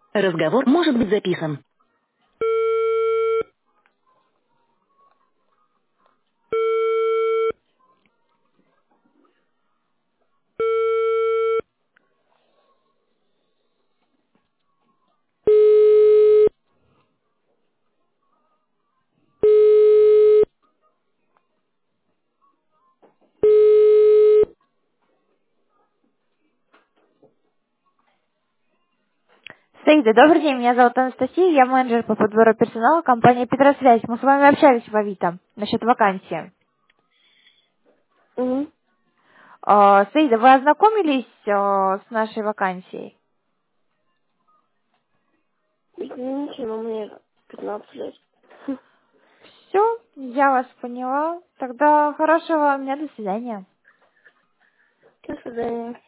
Разговор может быть записан. Саида, добрый день, меня зовут Анастасия, я менеджер по подбору персонала компании «Петросвязь». Мы с вами общались в Авито насчет вакансии. Угу. Саида, вы ознакомились с нашей вакансией? Извините, но мне 15 лет. Все, я вас поняла. Тогда хорошего вам дня, до свидания. До свидания.